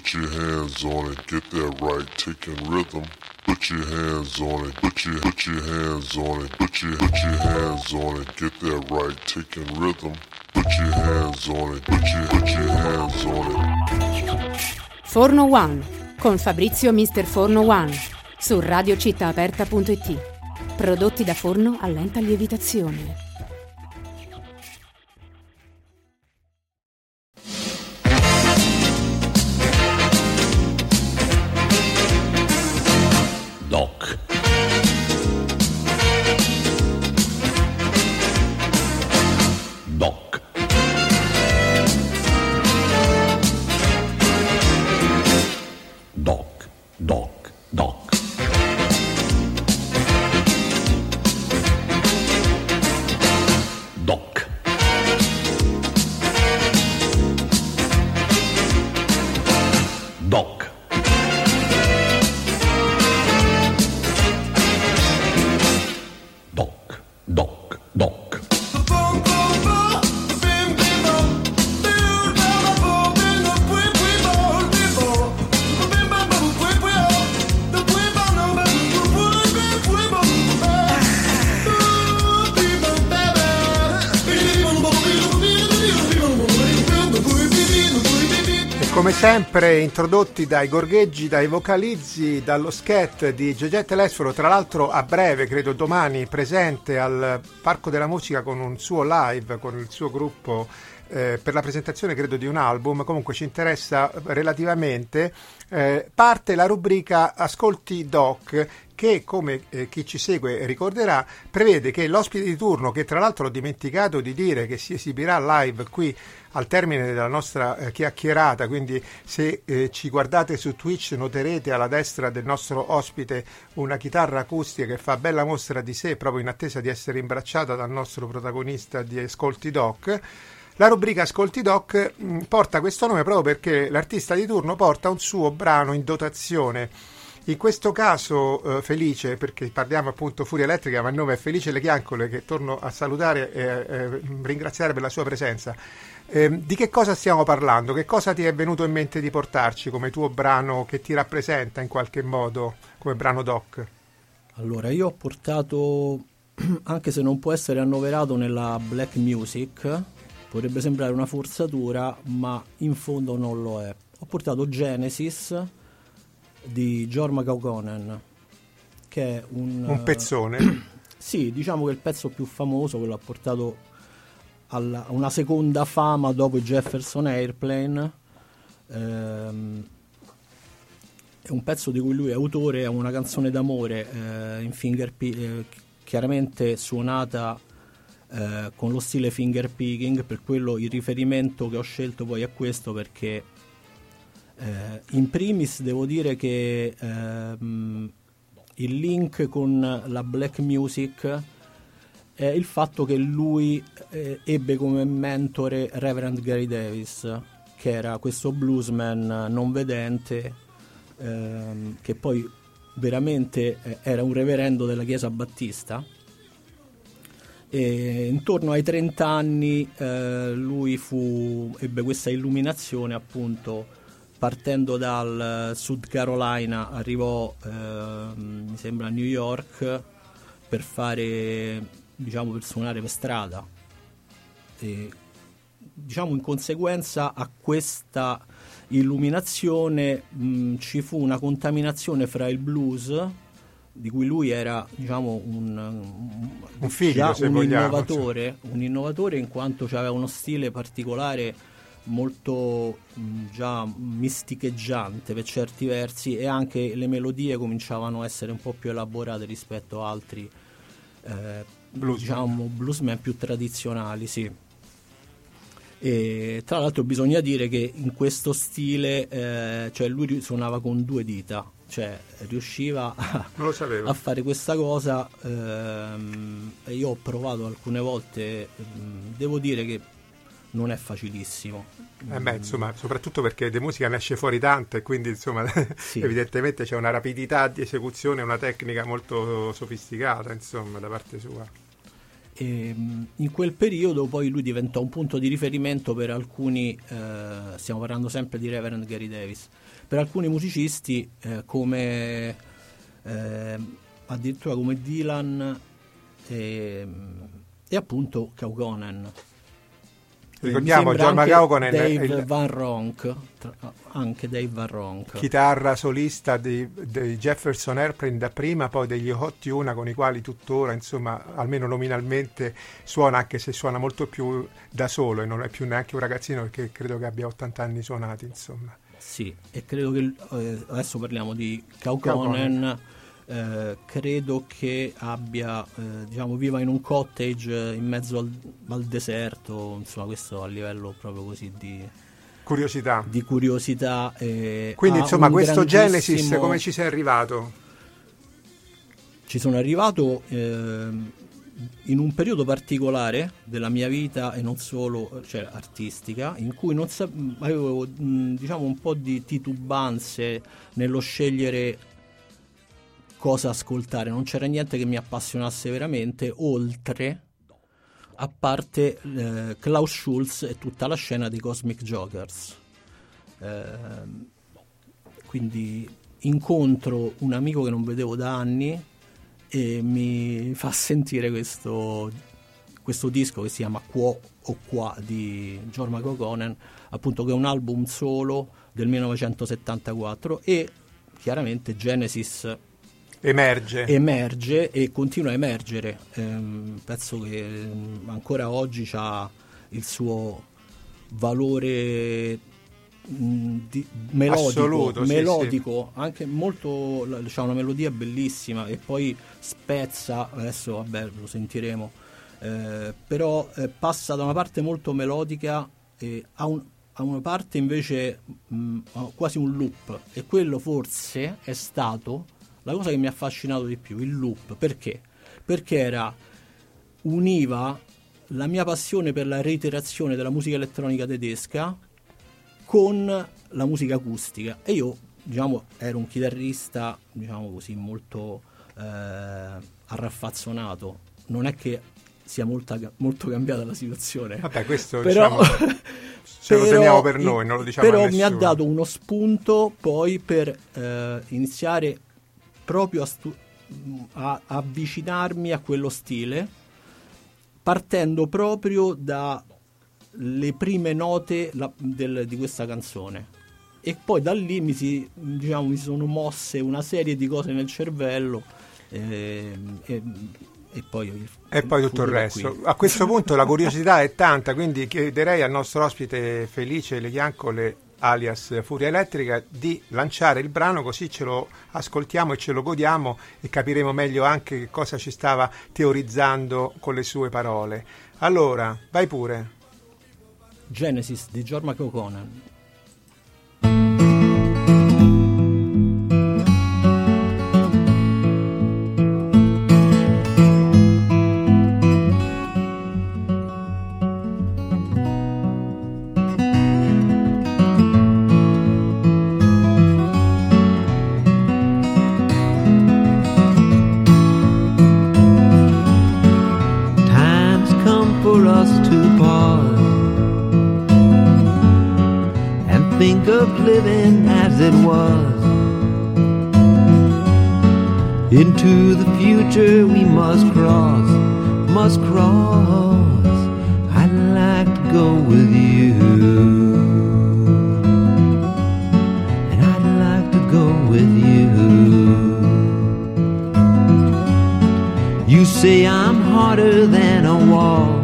Put your hands on it, get that right, taking rhythm. Put your hands on it, put your hands on it, put your hands on it, get that right, taking rhythm. Put your hands on it, put your hands on it. Forno One con Fabrizio Mister Forno One su radiocittaaperta.it. Prodotti da forno a lenta lievitazione. Doc. Doc. Doc. Doc. Doc. Doc. Doc. Doc, doc, doc. Come sempre introdotti dai gorgheggi, dai vocalizzi, dallo scat di Gegè Telesforo, tra l'altro a breve, credo domani, presente al Parco della Musica con un suo live, con il suo gruppo per la presentazione credo di un album. Comunque ci interessa relativamente. Parte la rubrica Ascolti Doc, che come chi ci segue ricorderà prevede che l'ospite di turno, che tra l'altro ho dimenticato di dire che si esibirà live qui al termine della nostra chiacchierata, quindi se ci guardate su Twitch noterete alla destra del nostro ospite una chitarra acustica che fa bella mostra di sé proprio in attesa di essere imbracciata dal nostro protagonista di Ascolti Doc. La rubrica Ascolti Doc porta questo nome proprio perché l'artista di turno porta un suo brano in dotazione. In questo caso Felice, perché parliamo appunto Furia Elettrica, ma il nome è Felice Lechiancole, che torno a salutare e ringraziare per la sua presenza. Di che cosa stiamo parlando? Che cosa ti è venuto in mente di portarci come tuo brano che ti rappresenta in qualche modo come brano doc? Allora, io ho portato, anche se non può essere annoverato nella black music, potrebbe sembrare una forzatura, ma in fondo non lo è. Ho portato Genesis di Jorma Kaukonen, che è un pezzone. Sì, diciamo che è il pezzo più famoso, che l'ha portato a una seconda fama dopo Jefferson Airplane. È un pezzo di cui lui è autore, è una canzone d'amore in finger chiaramente suonata con lo stile finger picking, per quello il riferimento che ho scelto poi è questo, perché in primis devo dire che il link con la black music è il fatto che lui ebbe come mentore Reverend Gary Davis, che era questo bluesman non vedente, che poi veramente era un reverendo della Chiesa Battista. E intorno ai 30 anni lui ebbe questa illuminazione, appunto, partendo dal South Carolina arrivò mi sembra a New York per suonare per strada, e diciamo in conseguenza a questa illuminazione ci fu una contaminazione fra il blues, di cui lui era, diciamo, un figlio, se vogliamo, un innovatore, in quanto aveva uno stile particolare molto già misticheggiante per certi versi, e anche le melodie cominciavano a essere un po' più elaborate rispetto a altri bluesman più tradizionali, sì. E tra l'altro bisogna dire che in questo stile lui suonava con 2 dita, cioè riusciva a fare questa cosa, e io ho provato alcune volte, devo dire che non è facilissimo. Insomma, soprattutto perché di musica ne esce fuori tanta, e quindi insomma sì. Evidentemente c'è una rapidità di esecuzione, una tecnica molto sofisticata, insomma, da parte sua. E in quel periodo poi lui diventò un punto di riferimento per alcuni, stiamo parlando sempre di Reverend Gary Davis, per alcuni musicisti come addirittura come Dylan e appunto Kaukonen. Ricordiamo John Kaukonen, Dave Van Ronk, anche Dave Van Ronk, chitarra solista dei Jefferson Airplane da prima, poi degli Hot Tuna, con i quali tuttora, insomma, almeno nominalmente suona, anche se suona molto più da solo e non è più neanche un ragazzino, perché credo che abbia 80 anni suonati, insomma. Sì, e credo che adesso parliamo di Kaukonen. Credo che abbia viva in un cottage in mezzo al deserto, insomma, questo a livello proprio così di curiosità, quindi insomma questo Genesis come ci sei arrivato? Ci sono arrivato in un periodo particolare della mia vita, e non solo, cioè artistica, in cui non avevo un po' di titubanze nello scegliere cosa ascoltare, non c'era niente che mi appassionasse veramente, oltre a parte Klaus Schulze e tutta la scena dei Cosmic Jokers. Quindi incontro un amico che non vedevo da anni e mi fa sentire questo disco che si chiama Quo o Qua di Jorma Kaukonen, appunto, che è un album solo del 1974, e chiaramente Genesis emerge e continua a emergere. Penso che ancora oggi ha il suo valore melodico, sì. Anche molto, c'ha una melodia bellissima e poi spezza, adesso vabbè lo sentiremo, però passa da una parte molto melodica a una parte invece quasi un loop, e quello forse è stato la cosa che mi ha affascinato di più, il loop. Perché? Perché univa la mia passione per la reiterazione della musica elettronica tedesca con la musica acustica, e io ero un chitarrista così molto arraffazzonato. Non è che sia molto cambiata la situazione, vabbè, questo però se lo teniamo per noi, non lo diciamo però a nessuno. Mi ha dato uno spunto poi per iniziare proprio a avvicinarmi a quello stile, partendo proprio dalle prime note di questa canzone, e poi da lì mi sono mosse una serie di cose nel cervello e poi tutto il resto. Qui. A questo punto la curiosità è tanta, quindi chiederei al nostro ospite Felice Lechiancole, alias Furia Elettrica, di lanciare il brano, così ce lo ascoltiamo e ce lo godiamo e capiremo meglio anche che cosa ci stava teorizzando con le sue parole. Allora, vai pure. Genesis di Jorma Kaukonen. Living as it was. Into the future we must cross. I'd like to go with you, and I'd like to go with you. You say I'm harder than a wall,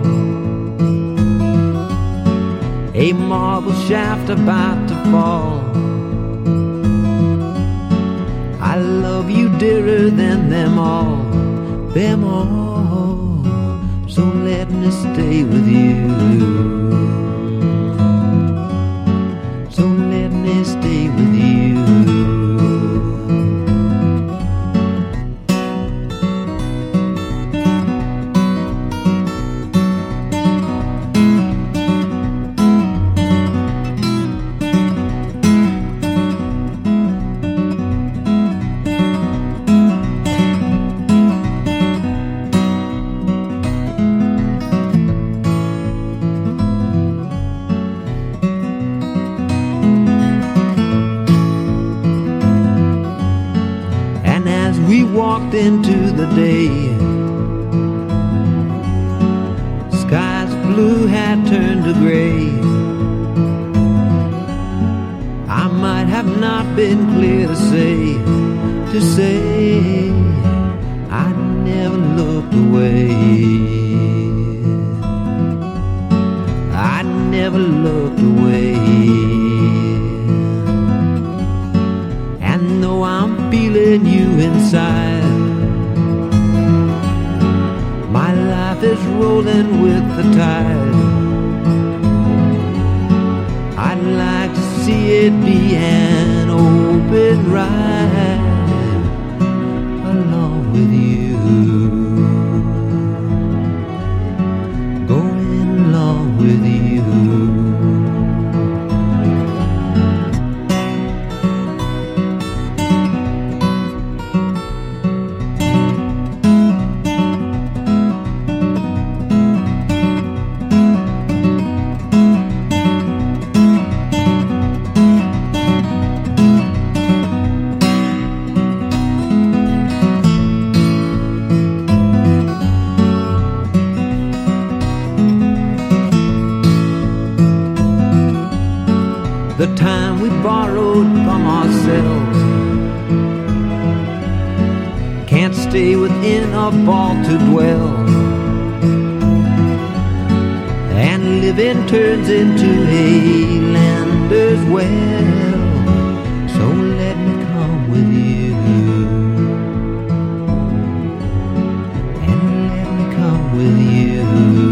a marble shaft about to fall. I love you dearer than them all, so let me stay with you, so let me stay with you. walked into the day. Sky's blue had turned to gray. I might have not been clear to say I never looked away. I never looked away. And though I'm feeling you inside, my life is rolling with the tide. I'd like to see it be an open ride along with you, going along with you. The time we borrowed from ourselves can't stay within a vault to dwell, and living turns into a lander's well. So let me come with you, and let me come with you.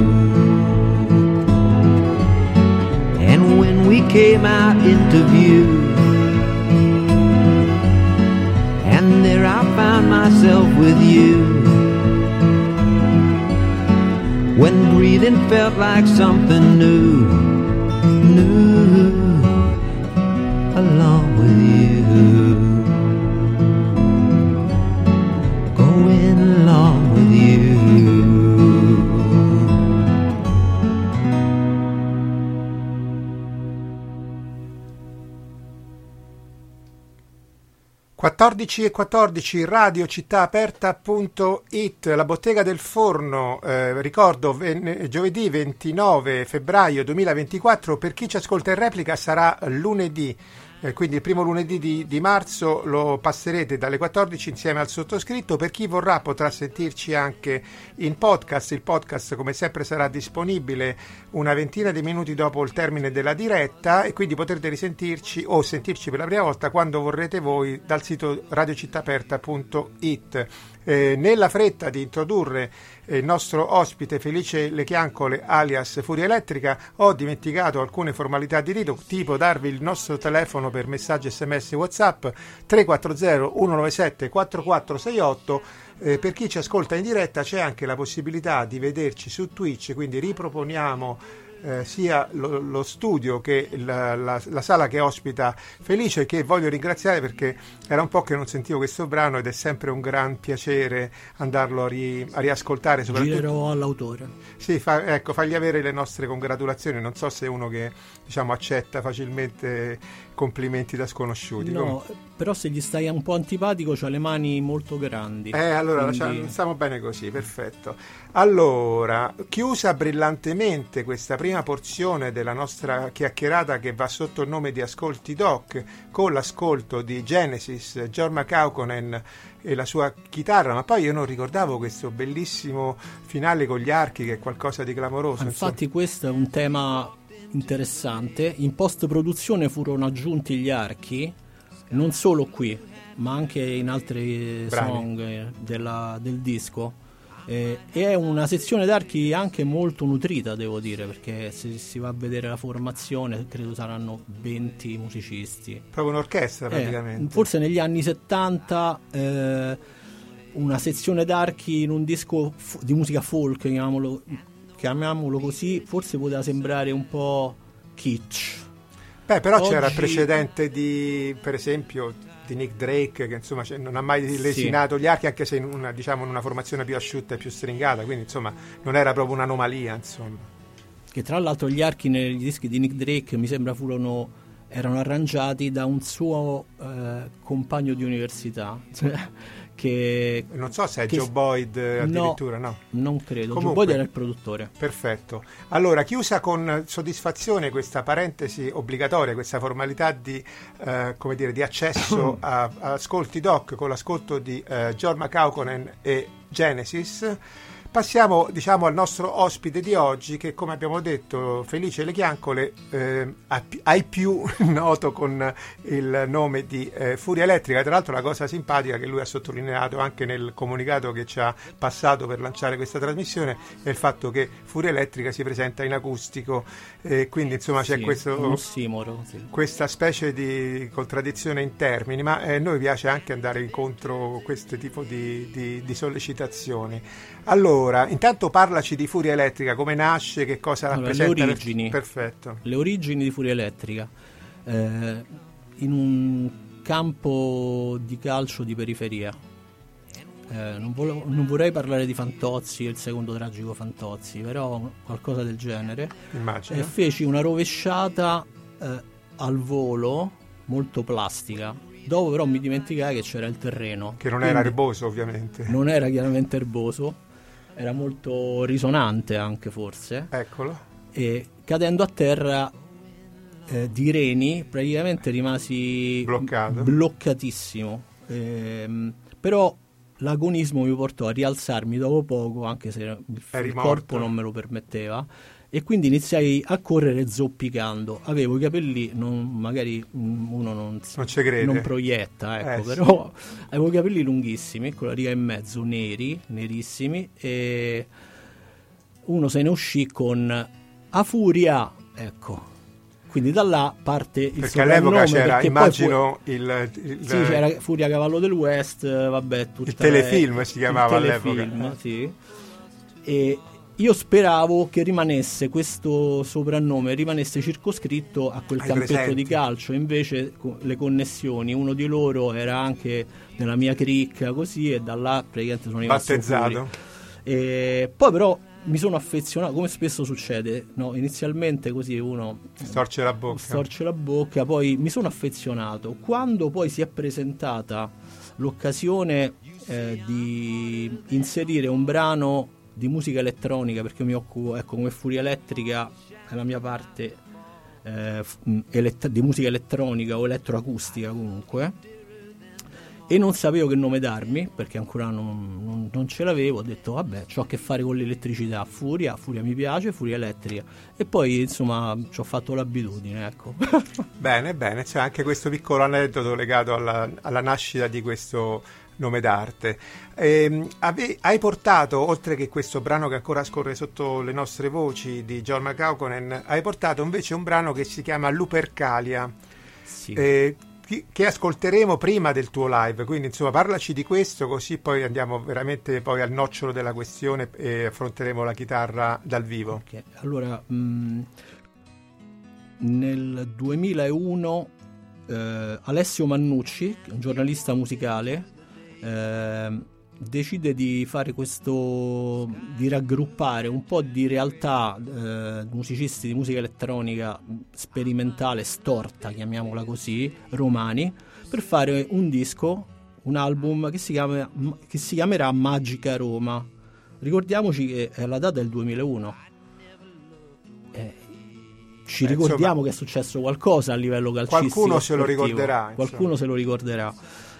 And when we came out into view, and there I found myself with you, when breathing felt like something new, along with you, going along with you. e 14 radiocittaaperta.it, la bottega del forno, ricordo giovedì 29 febbraio 2024, per chi ci ascolta in replica sarà lunedì, quindi il primo lunedì di marzo lo passerete dalle 14 insieme al sottoscritto. Per chi vorrà potrà sentirci anche in podcast. Il podcast come sempre sarà disponibile una ventina di minuti dopo il termine della diretta, e quindi potrete risentirci o sentirci per la prima volta quando vorrete voi dal sito radiocittaaperta.it. Nella fretta di introdurre il nostro ospite Felice Lechiancole alias Furia Elettrica ho dimenticato alcune formalità di rito, tipo darvi il nostro telefono per messaggi SMS WhatsApp 340 197 4468. Per chi ci ascolta in diretta c'è anche la possibilità di vederci su Twitch, quindi riproponiamo sia lo studio che la sala che ospita Felice, che voglio ringraziare perché era un po' che non sentivo questo brano ed è sempre un gran piacere andarlo a riascoltare. Girerò all'autore. Sì, fagli avere le nostre congratulazioni. Non so se è uno che accetta facilmente complimenti da sconosciuti. No, però se gli stai un po' antipatico c'ha le mani molto grandi. Allora quindi... stiamo bene così, perfetto. Allora, chiusa brillantemente questa prima porzione della nostra chiacchierata, che va sotto il nome di Ascolti Doc, con l'ascolto di Genesis, Jorma Kaukonen e la sua chitarra, ma poi io non ricordavo questo bellissimo finale con gli archi, che è qualcosa di clamoroso. Infatti questo è un tema interessante. In post produzione furono aggiunti gli archi, non solo qui ma anche in altri song del disco, e è una sezione d'archi anche molto nutrita, devo dire, perché se si va a vedere la formazione credo saranno 20 musicisti, proprio un'orchestra praticamente. Forse negli anni 70 una sezione d'archi in un disco di musica folk, chiamiamolo così, forse poteva sembrare un po' kitsch. Però oggi... c'era il precedente di, per esempio, di Nick Drake, che insomma non ha mai lesinato gli archi, anche se in una formazione più asciutta e più stringata, quindi insomma non era proprio un'anomalia, insomma. Che tra l'altro gli archi negli dischi di Nick Drake mi sembra furono erano arrangiati da un suo compagno di università, che non so se è Joe Boyd addirittura, no? Non credo. Comunque, Joe Boyd era il produttore. Perfetto. Allora, chiusa con soddisfazione questa parentesi obbligatoria, questa formalità di come dire, di accesso a ascolti doc con l'ascolto di Jorma Kaukonen e Genesis. Passiamo, diciamo, al nostro ospite di oggi, che, come abbiamo detto, Felice Lechiancole, ai più noto con il nome di Furia Elettrica. Tra l'altro, la cosa simpatica che lui ha sottolineato anche nel comunicato che ci ha passato per lanciare questa trasmissione è il fatto che Furia Elettrica si presenta in acustico, quindi insomma c'è questa specie di contraddizione in termini, ma a noi piace anche andare incontro a questo tipo di sollecitazioni. Allora, intanto parlaci di Furia Elettrica, come nasce, che cosa rappresenta. Le origini. Perfetto. Le origini di Furia Elettrica. In un campo di calcio di periferia. Non vorrei parlare di Fantozzi, il secondo tragico Fantozzi, però qualcosa del genere. Immagino. Feci una rovesciata al volo, molto plastica. Dopo però mi dimenticai che c'era il terreno. Che non era erboso, ovviamente. Non era chiaramente erboso. Era molto risonante anche, forse. Eccolo. E cadendo a terra di reni praticamente rimasi bloccatissimo. Però l'agonismo mi portò a rialzarmi dopo poco, anche se il corpo non me lo permetteva, e quindi iniziai a correre zoppicando. Avevo i capelli, magari uno non ci crede, non proietta, ecco, però avevo i capelli lunghissimi, con la riga in mezzo, nerissimi, e uno se ne uscì con "A furia", ecco. Quindi da là parte il perché all'epoca c'era, immagino, sì, c'era Furia Cavallo del West, vabbè, il telefilm si chiamava all'epoca. Sì. E io speravo che rimanesse questo soprannome circoscritto a quel campetto di calcio, invece le connessioni, uno di loro era anche nella mia cricca, così, e da là praticamente sono rimasto battezzato. E poi però mi sono affezionato, come spesso succede, no? Inizialmente così uno storce la bocca, poi mi sono affezionato. Quando poi si è presentata l'occasione di inserire un brano di musica elettronica, perché mi occupo, ecco, come Furia Elettrica è la mia parte di musica elettronica o elettroacustica comunque, e non sapevo che nome darmi, perché ancora non ce l'avevo. Ho detto vabbè, c'ho a che fare con l'elettricità, Furia mi piace, Furia Elettrica, e poi insomma ci ho fatto l'abitudine, ecco. Bene, c'è anche questo piccolo aneddoto legato alla nascita di questo nome d'arte. Hai portato, oltre che questo brano che ancora scorre sotto le nostre voci di Jorma Kaukonen, hai portato invece un brano che si chiama Lupercalia, sì, che ascolteremo prima del tuo live, quindi insomma parlaci di questo, così poi andiamo veramente poi al nocciolo della questione e affronteremo la chitarra dal vivo. Okay. Allora, nel 2001 Alessio Mannucci, un giornalista musicale, decide di fare di raggruppare un po' di realtà musicisti di musica elettronica sperimentale, storta, chiamiamola così, romani, per fare un album che si chiamerà Magica Roma. Ricordiamoci che la data è il 2001. Ci ricordiamo, insomma, che è successo qualcosa a livello calcistico. Qualcuno se lo ricorderà. Qualcuno se lo ricorderà.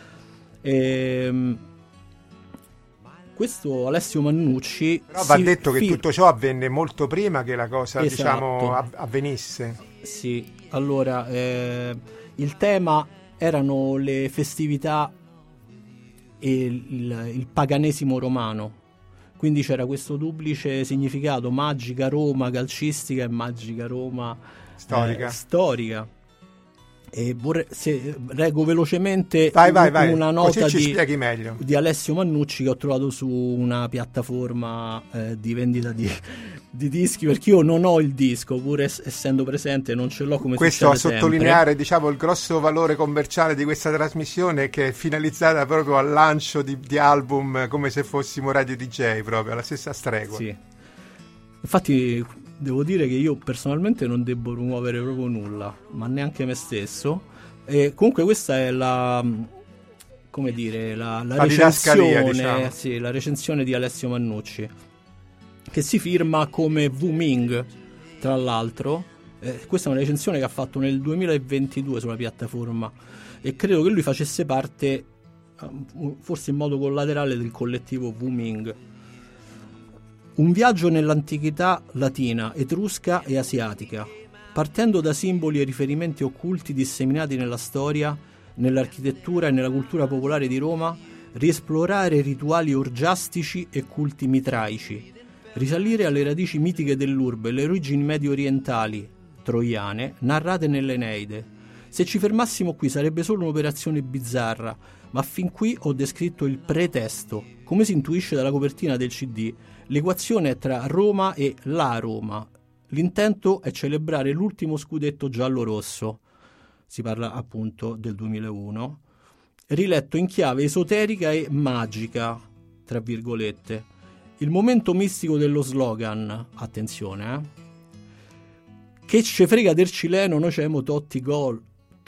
Questo Alessio Mannucci, però va detto che tutto ciò avvenne molto prima che la cosa, esatto, diciamo, avvenisse. Sì, allora il tema erano le festività e il paganesimo romano, quindi c'era questo duplice significato: magica Roma calcistica e magica Roma storica. E reggo velocemente una nota di Alessio Mannucci che ho trovato su una piattaforma di vendita di dischi, perché io non ho il disco, pur essendo presente non ce l'ho, come questo a sempre. Sottolineare, diciamo, il grosso valore commerciale di questa trasmissione, che è finalizzata proprio al lancio di album, come se fossimo radio DJ, proprio alla stessa stregua. Sì. Infatti devo dire che io personalmente non devo rimuovere proprio nulla, ma neanche me stesso. E comunque questa è la recensione, diciamo. sì, la recensione di Alessio Mannucci, che si firma come Wuming, tra l'altro. Questa è una recensione che ha fatto nel 2022 sulla piattaforma, e credo che lui facesse parte, forse in modo collaterale, del collettivo Wuming. Un viaggio nell'antichità latina, etrusca e asiatica, partendo da simboli e riferimenti occulti disseminati nella storia, nell'architettura e nella cultura popolare di Roma, riesplorare rituali orgiastici e culti mitraici, risalire alle radici mitiche dell'urbe, le origini medio orientali, troiane, narrate nell'Eneide. Se ci fermassimo qui sarebbe solo un'operazione bizzarra, ma fin qui ho descritto il pretesto. Come si intuisce dalla copertina del CD, l'equazione è tra Roma e la Roma. L'intento è celebrare l'ultimo scudetto giallo-rosso, si parla appunto del 2001, riletto in chiave esoterica e magica, tra virgolette. Il momento mistico dello slogan, attenzione, che ce frega del cileno, noi c'emo Totti gol.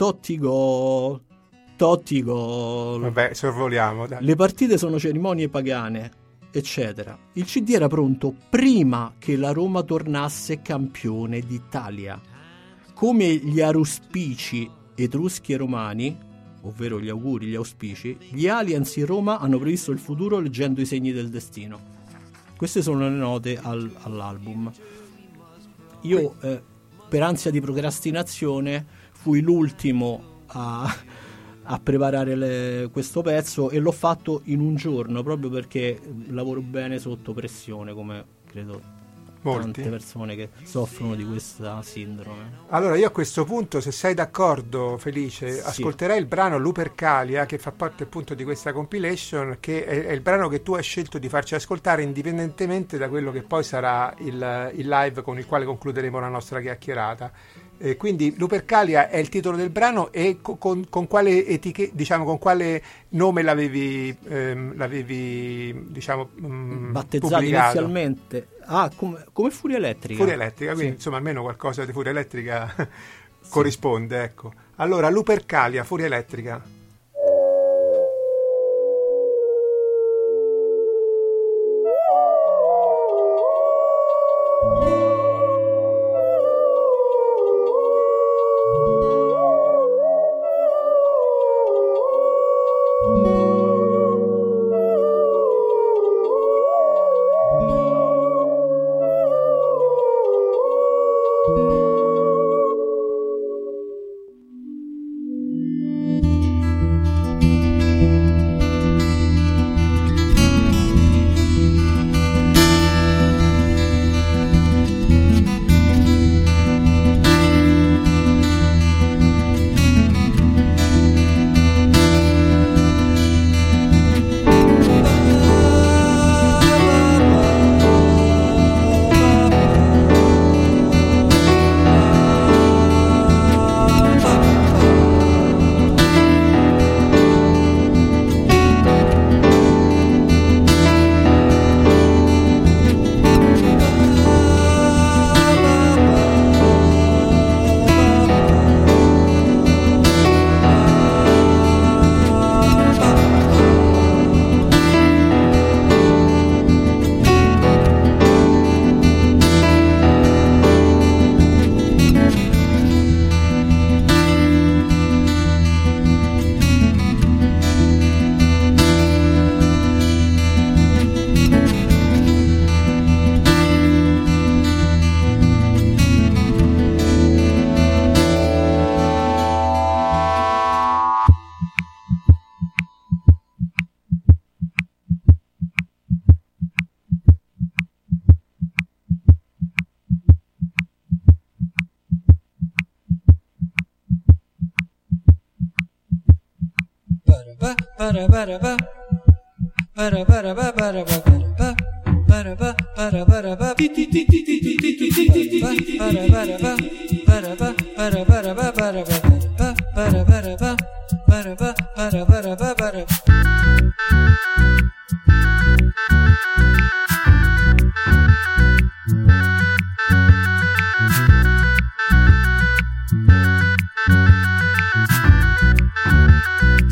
Vabbè, sorvoliamo, dai. Le partite sono cerimonie pagane, eccetera. Il CD era pronto prima che la Roma tornasse campione d'Italia. Come gli auspici etruschi e romani, ovvero gli auguri, gli auspici, gli aliens in Roma hanno previsto il futuro leggendo i segni del destino. Queste sono le note all'album. Io, per ansia di procrastinazione, fui l'ultimo a preparare questo pezzo, e l'ho fatto in un giorno, proprio perché lavoro bene sotto pressione, come credo tante persone che soffrono di questa sindrome. Allora io a questo punto, se sei d'accordo, Felice, sì, ascolterei il brano Lupercalia, che fa parte appunto di questa compilation, che è il brano che tu hai scelto di farci ascoltare, indipendentemente da quello che poi sarà il live con il quale concluderemo la nostra chiacchierata. Quindi Lupercalia è il titolo del brano, e con quale diciamo, con quale nome l'avevi diciamo battezzato pubblicato? Inizialmente come Furia Elettrica. Furia Elettrica, quindi sì, insomma almeno qualcosa di Furia Elettrica corrisponde, ecco. Allora Lupercalia, Furia Elettrica.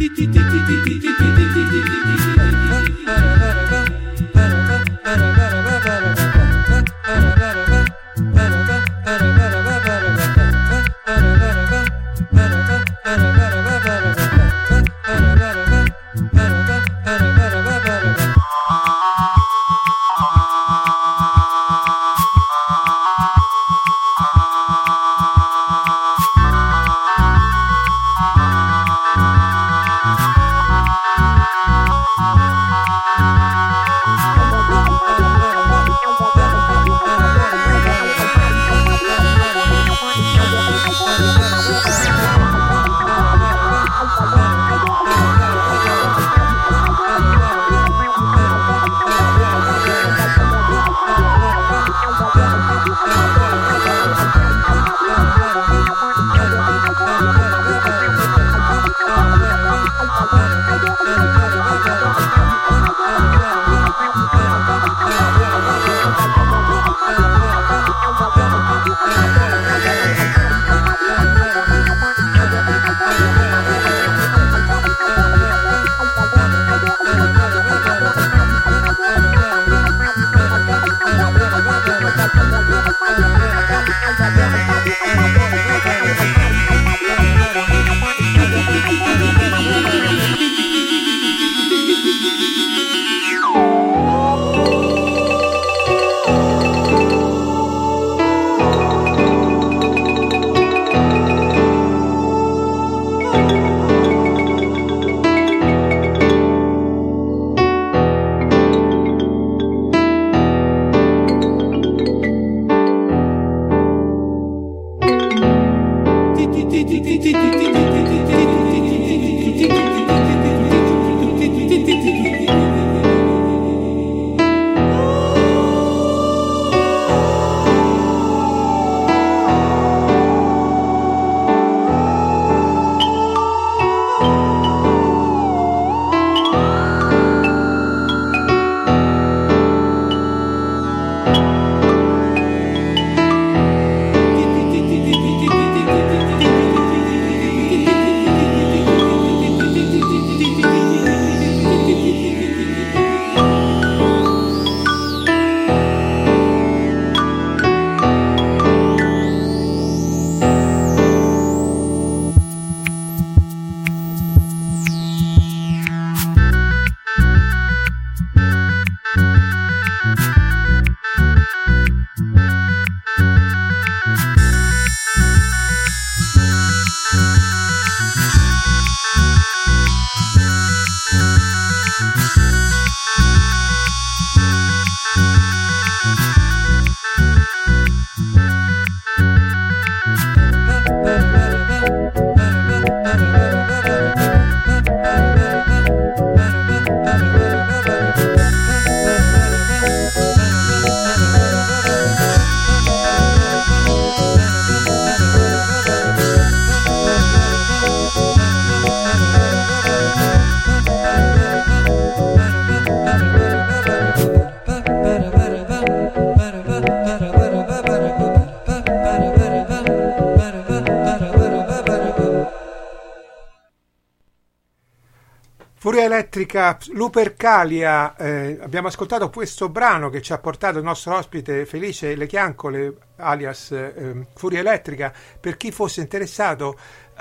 Furia Elettrica, Lupercalia. Abbiamo ascoltato questo brano che ci ha portato il nostro ospite Felice Lechiancole, alias Furia Elettrica. Per chi fosse interessato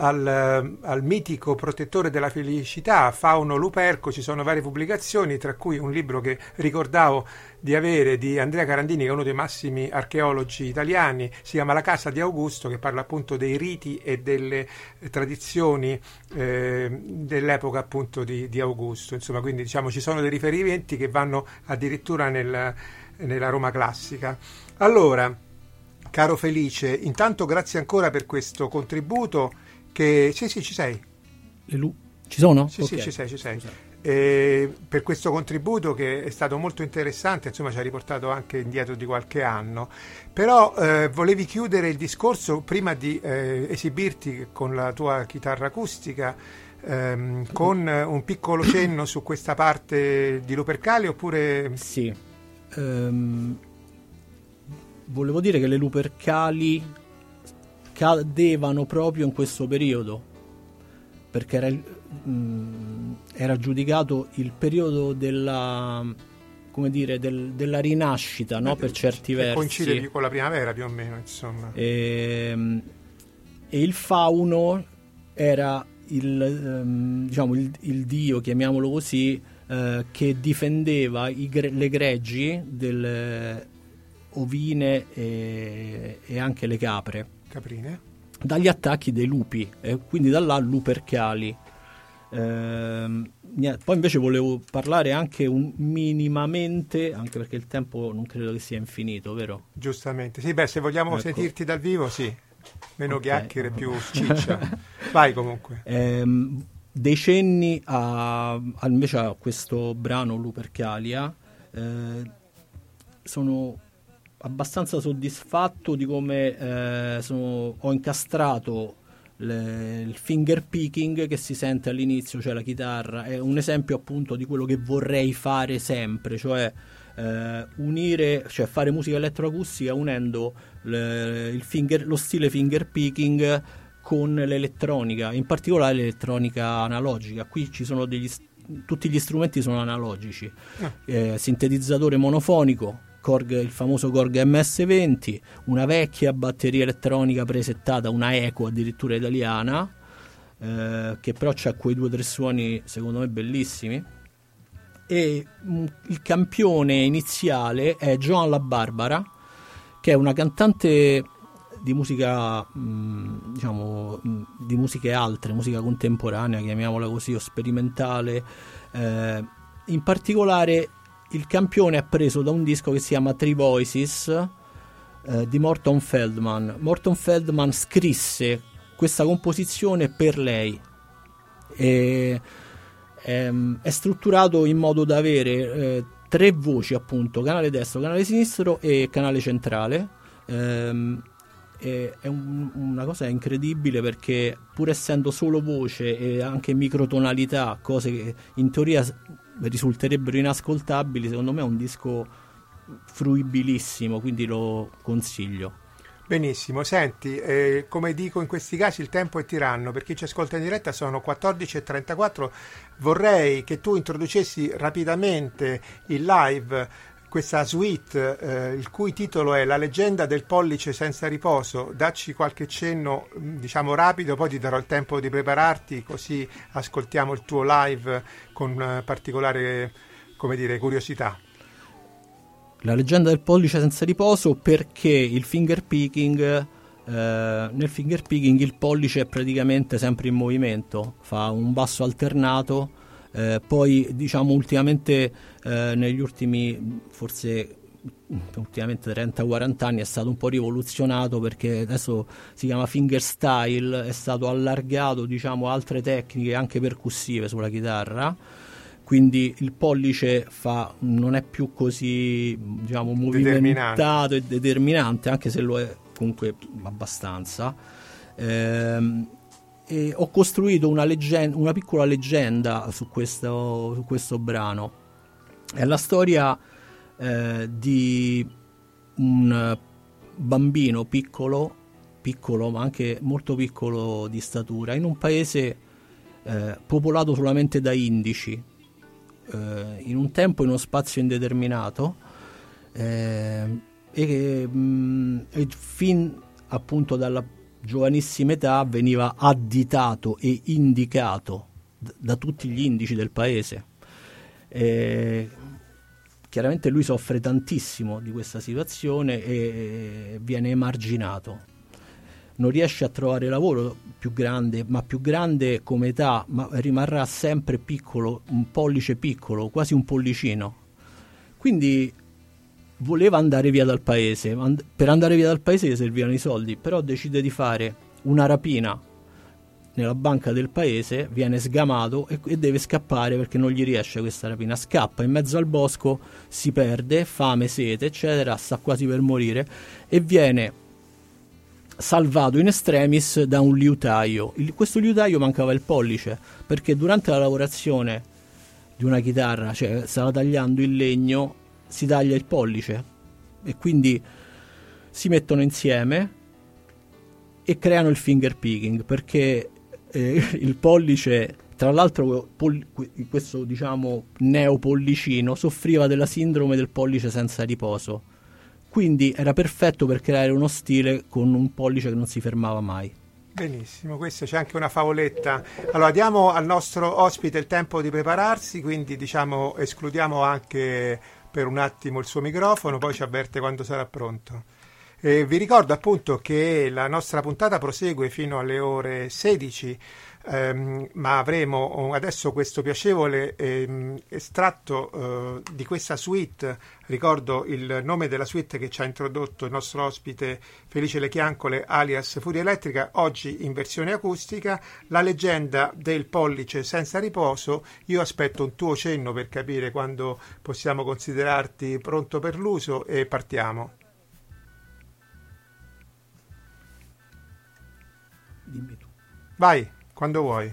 al mitico protettore della felicità, Fauno Luperco, ci sono varie pubblicazioni, tra cui un libro che ricordavo di avere di Andrea Carandini, che è uno dei massimi archeologi italiani, si chiama La casa di Augusto, che parla appunto dei riti e delle tradizioni dell'epoca appunto di Augusto. Insomma, quindi diciamo ci sono dei riferimenti che vanno addirittura nella Roma classica. Allora, caro Felice, intanto grazie ancora per questo contributo. Che sì, ci sei. Ci sono? Sì, okay. Sì, ci sei. Per questo contributo che è stato molto interessante, insomma ci ha riportato anche indietro di qualche anno. Però volevi chiudere il discorso prima di esibirti con la tua chitarra acustica, con un piccolo cenno su questa parte di Lupercalia, oppure... Sì. Volevo dire che le Lupercali cadevano proprio in questo periodo, perché era giudicato il periodo della, come dire, della rinascita, no? Per certi versi. Coincide con la primavera più o meno, insomma. E il fauno era diciamo il dio, chiamiamolo così, che difendeva le greggi delle ovine e anche le caprine dagli attacchi dei lupi, e quindi da là Lupercali. Poi invece volevo parlare anche minimamente, anche perché il tempo non credo che sia infinito, vero? Giustamente, sì, se vogliamo sentirti dal vivo, sì, meno okay. Chiacchiere, più ciccia. Vai comunque. Dei cenni invece a questo brano Lupercalia, sono abbastanza soddisfatto di come ho incastrato il finger picking che si sente all'inizio, cioè la chitarra. È un esempio appunto di quello che vorrei fare sempre, cioè unire, cioè fare musica elettroacustica unendo lo stile finger picking con l'elettronica, in particolare l'elettronica analogica. Qui ci sono tutti gli strumenti sono analogici, sintetizzatore monofonico, il famoso Korg MS-20, una vecchia batteria elettronica presettata, una Eco addirittura italiana, che però c'ha quei 2 o 3 suoni secondo me bellissimi, e il campione iniziale è Joan La Barbara, che è una cantante di musica, diciamo, di musiche altre, musica contemporanea, chiamiamola così, o sperimentale. In particolare il campione è preso da un disco che si chiama Three Voices di Morton Feldman. Morton Feldman scrisse questa composizione per lei. È strutturato in modo da avere 3 voci, appunto, canale destro, canale sinistro e canale centrale. È una cosa incredibile, perché pur essendo solo voce e anche microtonalità, cose che in teoria risulterebbero inascoltabili, secondo me è un disco fruibilissimo, quindi lo consiglio. Benissimo, senti, come dico in questi casi il tempo è tiranno, per chi ci ascolta in diretta sono 14:34, vorrei che tu introducessi rapidamente in live questa suite, il cui titolo è La leggenda del pollice senza riposo. Dacci qualche cenno, diciamo rapido, poi ti darò il tempo di prepararti, così ascoltiamo il tuo live con particolare, come dire, curiosità. La leggenda del pollice senza riposo, perché il finger picking, nel finger picking il pollice è praticamente sempre in movimento, fa un basso alternato. Poi diciamo ultimamente negli ultimi forse ultimamente 30-40 anni è stato un po' rivoluzionato, perché adesso si chiama fingerstyle, è stato allargato, diciamo, altre tecniche anche percussive sulla chitarra, quindi il pollice non è più così, diciamo, movimentato e determinante, anche se lo è comunque abbastanza. E ho costruito una piccola leggenda su questo brano. È la storia di un bambino piccolo ma anche molto piccolo di statura, in un paese popolato solamente da indici, in un tempo, in uno spazio indeterminato, e fin appunto dalla giovanissima età veniva additato e indicato da tutti gli indici del paese. Chiaramente lui soffre tantissimo di questa situazione e viene emarginato, non riesce a trovare lavoro, più grande come età, ma rimarrà sempre piccolo, un pollice piccolo, quasi un pollicino. Quindi voleva andare via dal paese. Per andare via dal paese gli servivano i soldi, però decide di fare una rapina nella banca del paese, viene sgamato e deve scappare perché non gli riesce questa rapina. Scappa in mezzo al bosco, si perde, fame, sete, eccetera, sta quasi per morire e viene salvato in extremis da un liutaio. Questo liutaio mancava il pollice, perché durante la lavorazione di una chitarra, cioè stava tagliando il legno, si taglia il pollice e quindi si mettono insieme e creano il finger picking, perché il pollice, tra l'altro questo diciamo neopollicino soffriva della sindrome del pollice senza riposo, quindi era perfetto per creare uno stile con un pollice che non si fermava mai. Benissimo, questo c'è anche una favoletta. Allora diamo al nostro ospite il tempo di prepararsi, quindi diciamo escludiamo anche per un attimo il suo microfono, poi ci avverte quando sarà pronto. Vi ricordo appunto che la nostra puntata prosegue fino alle ore 16, ma avremo adesso questo piacevole estratto di questa suite. Ricordo il nome della suite che ci ha introdotto il nostro ospite Felice Lechiancole alias Furia Elettrica, oggi in versione acustica, La leggenda del pollice senza riposo. Io aspetto un tuo cenno per capire quando possiamo considerarti pronto per l'uso e partiamo. Dimmi tu. Vai, quando vuoi.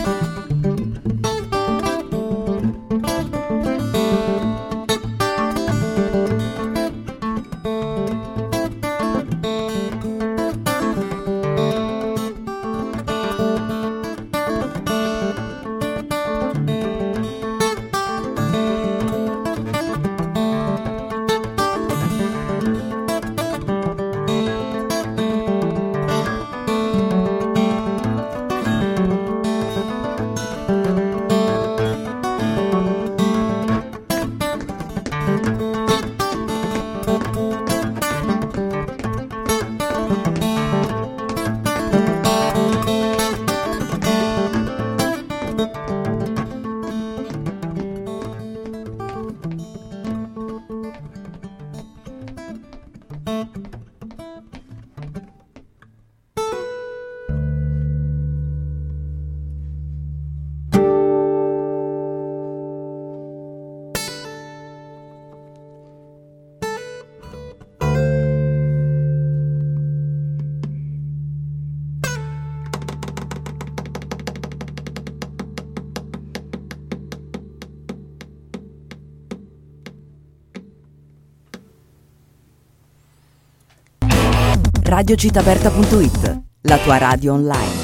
Radiocitaperta.it, la tua radio online.